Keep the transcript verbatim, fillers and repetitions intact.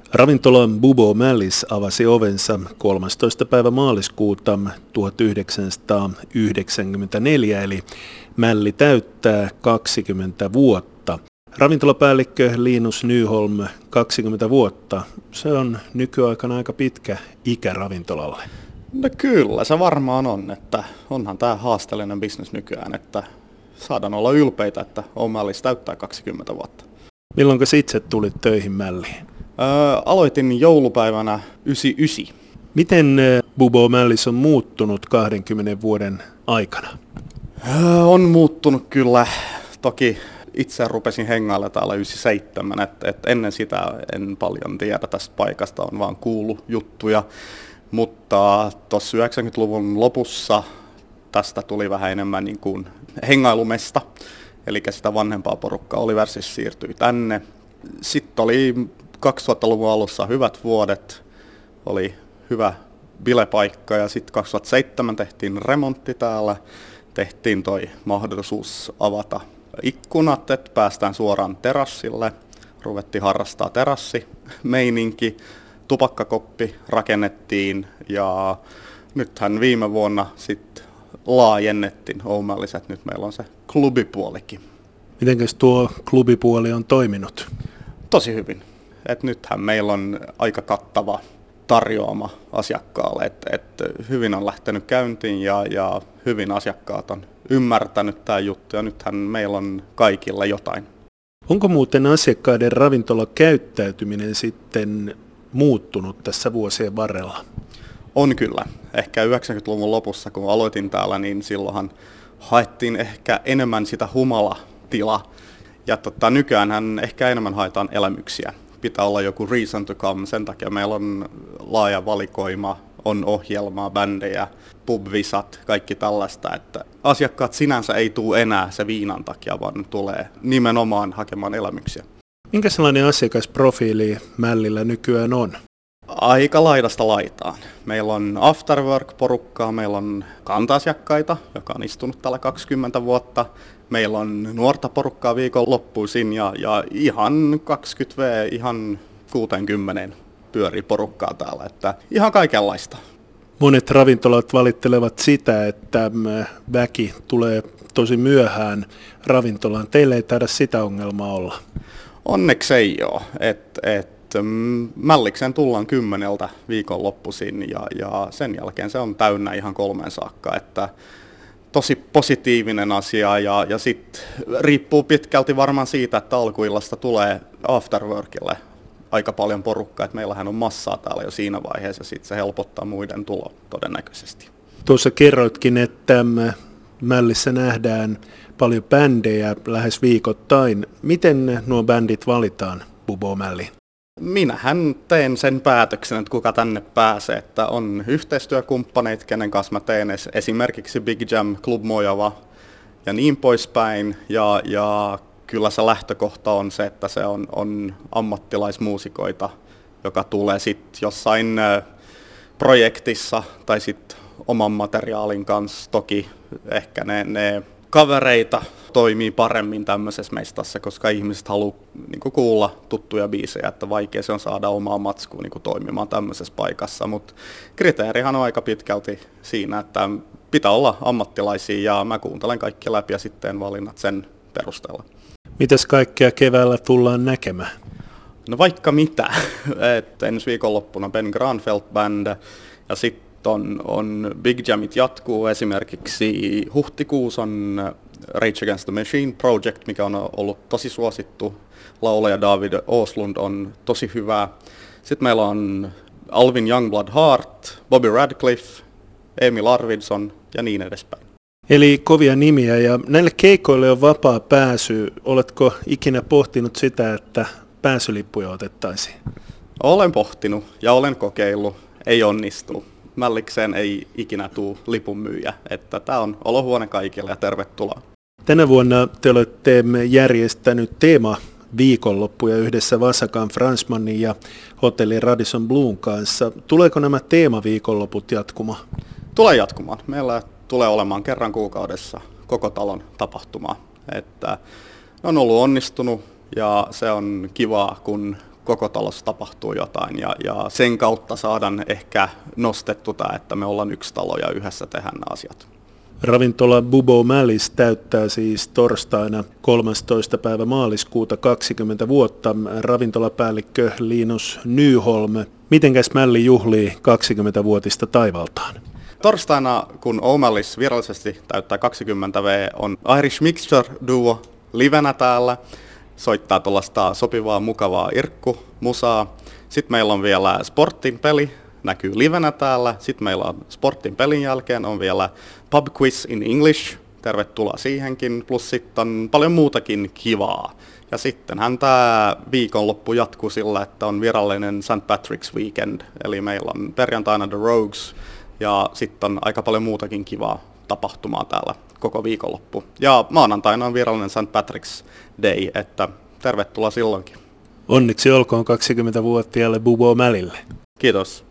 Ravintola Bubo Mallis avasi ovensa kolmastoista päivä maaliskuuta tuhatyhdeksänsataayhdeksänkymmentäneljä, eli Mälli täyttää kaksikymmentä vuotta. Ravintolapäällikkö Linus Nyholm, kaksikymmentä vuotta, se on nykyaikana aika pitkä ikä ravintolalle. No kyllä, se varmaan on, että onhan tämä haasteellinen bisnes nykyään, että saadaan olla ylpeitä, että O'Mallis täyttää kaksikymmentä vuotta. Milloinko itse tulit töihin Mälliin? Öö, aloitin joulupäivänä yhdeksänkymmentäyhdeksän. Miten Bubo Mallis on muuttunut kahdenkymmenen vuoden aikana? Öö, on muuttunut kyllä. Toki itse rupesin hengailla täällä yhdeksänkymmentäseitsemän, että et ennen sitä en paljon tiedä tästä paikasta, on vaan kuullut juttuja. Mutta tuossa yhdeksänkymmentäluvun lopussa tästä tuli vähän enemmän niin kuin hengailumesta, eli sitä vanhempaa porukkaa Oliversissa siirtyi tänne. Sitten oli kaksituhattaluvun alussa hyvät vuodet, oli hyvä bilepaikka ja sitten kaksituhattaseitsemän tehtiin remontti täällä, tehtiin toi mahdollisuus avata ikkunat, että päästään suoraan terassille, ruvettiin harrastaa terassimeininki, tupakkakoppi rakennettiin ja nythän viime vuonna sitten laajennettiin O'Mallis, että nyt meillä on se klubipuolikin. Mitenkäs tuo klubipuoli on toiminut? Tosi hyvin. Et nythän meillä on aika kattava tarjoama asiakkaalle, että et hyvin on lähtenyt käyntiin ja, ja hyvin asiakkaat on ymmärtänyt tämä juttu ja nythän meillä on kaikilla jotain. Onko muuten asiakkaiden ravintolakäyttäytyminen sitten muuttunut tässä vuosien varrella? On kyllä. Ehkä yhdeksänkymmentäluvun lopussa, kun aloitin täällä, niin silloinhan haettiin ehkä enemmän sitä humalatilaa. Ja tota, nykyäänhän ehkä enemmän haetaan elämyksiä. Pitää olla joku reason to come, sen takia meillä on laaja valikoima, on ohjelmaa, bändejä, pubvisat, kaikki tällaista. Että asiakkaat sinänsä ei tule enää se viinan takia, vaan tulee nimenomaan hakemaan elämyksiä. Minkä sellainen asiakasprofiili Mällillä nykyään on? Aika laidasta laitaan. Meillä on afterwork-porukkaa, meillä on kanta-asiakkaita, joka on istunut täällä kaksikymmentä vuotta. Meillä on nuorta porukkaa viikonloppuisin ja, ja ihan kaksikymmentä vuotta, ihan kuusikymmentä pyörii porukkaa täällä, että ihan kaikenlaista. Monet ravintolat valittelevat sitä, että väki tulee tosi myöhään ravintolaan. Teillä ei taida sitä ongelmaa olla. Onneksi ei ole. Et, et, Mällikseen tullaan kymmeneltä viikonloppuisin ja, ja sen jälkeen se on täynnä ihan kolmeen saakka. Että tosi positiivinen asia ja, ja sitten riippuu pitkälti varmaan siitä, että alkuillasta tulee afterworkille aika paljon porukkaa, että meillähän on massaa täällä jo siinä vaiheessa, sitten se helpottaa muiden tulo todennäköisesti. Tuossa kerroitkin, että Mällissä nähdään paljon bändejä lähes viikoittain. Miten nuo bändit valitaan, Bubo Malli? Minähän teen sen päätöksen, että kuka tänne pääsee, että on yhteistyökumppaneita, kenen kanssa mä teen esimerkiksi Big Jam, Club Mojava ja niin poispäin. Ja, ja kyllä se lähtökohta on se, että se on, on ammattilaismuusikoita, joka tulee sitten jossain projektissa tai sitten oman materiaalin kanssa. Toki ehkä ne, ne kavereita toimii paremmin tämmöisessä mestassa, koska ihmiset haluaa niin kuin kuulla tuttuja biisejä, että vaikea se on saada omaa matskua niin kuin toimimaan tämmöisessä paikassa, mutta kriteerihan on aika pitkälti siinä, että pitää olla ammattilaisia ja mä kuuntelen kaikki läpi ja sitten valinnat sen perusteella. Mitäs kaikkea keväällä tullaan näkemään? No vaikka mitä. Et ensi viikonloppuna Ben Granfeld Band ja sitten on, on Big Jamit jatkuu. Esimerkiksi huhtikuussa on Rage Against the Machine Project, mikä on ollut tosi suosittu. Laulaja David Åslund on tosi hyvä. Sitten meillä on Alvin Youngblood Hart, Bobby Radcliffe, Emil Arvidsson ja niin edespäin. Eli kovia nimiä ja näille keikoille on vapaa pääsy. Oletko ikinä pohtinut sitä, että pääsylippuja otettaisiin? Olen pohtinut ja olen kokeillut. Ei onnistu. Mällikseen ei ikinä tule lipunmyyjä. Että tämä on olohuone kaikille ja tervetuloa. Tänä vuonna te olette järjestänyt teema viikonloppuja yhdessä Vasakan Fransmanin ja hotelli Radisson Bluen kanssa. Tuleeko nämä teemaviikonloput jatkumaan? Tulee jatkumaan. Meillä tulee olemaan kerran kuukaudessa koko talon tapahtuma. Että ne on ollut onnistunut ja se on kivaa, kun koko talossa tapahtuu jotain ja, ja sen kautta saadaan ehkä nostettu tämä, että me ollaan yksi talo ja yhdessä tehdään nämä asiat. Ravintola Bubo Mallis täyttää siis torstaina kolmastoista päivä maaliskuuta kaksikymmentä vuotta. Ravintolapäällikkö Linus Nyholm, mitenkäs Mälli juhlii kaksikymmentävuotista taivaltaan? Torstaina, kun O'Malley's virallisesti täyttää kaksikymmentä vuotta, on Irish Mixture Duo livenä täällä. Soittaa tuollaista sopivaa, mukavaa irkku-musaa. Sitten meillä on vielä Sportin peli, näkyy livenä täällä. Sitten meillä on Sportin pelin jälkeen on vielä Pub Quiz in English. Tervetuloa siihenkin. Plus sitten on paljon muutakin kivaa. Ja sittenhän tämä viikonloppu jatkuu sillä, että on virallinen Saint Patrick's Weekend. Eli meillä on perjantaina The Rogues ja sitten on aika paljon muutakin kivaa tapahtumaa täällä koko viikonloppu. Ja maanantaina on virallinen Saint Patrick's Day, että tervetuloa silloinkin. Onneksi olkoon kaksikymmentävuotiaalle Bubo Mallille. Kiitos.